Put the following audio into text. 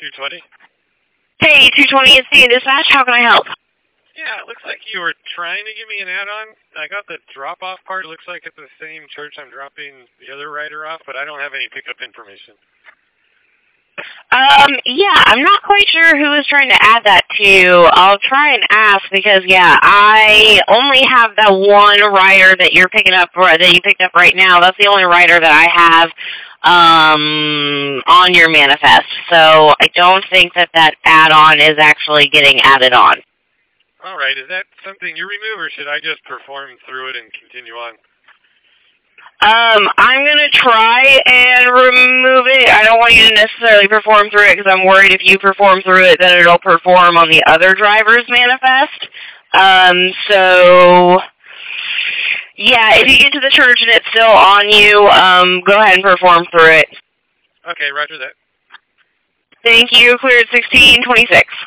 220? Hey, 220, it's the dispatch. How can I help? Yeah, it looks like you were trying to give me an add-on. I got the drop-off part. It looks like it's the same church I'm dropping the other rider off, but I don't have any pickup information. Yeah, I'm not quite sure who is trying to add that to you. I'll try and ask because, yeah, I only have that one rider that you're picking up, that you picked up right now. That's the only rider that I have, on your manifest. So I don't think that add-on is actually getting added on. All right, is that something you remove, or should I just perform through it and continue on? I'm going to try and remove it. I don't want you to necessarily perform through it because I'm worried if you perform through it, then it'll perform on the other driver's manifest. So, yeah, if you get to the church and it's still on you, go ahead and perform through it. Okay, roger that. Thank you. Cleared 1626.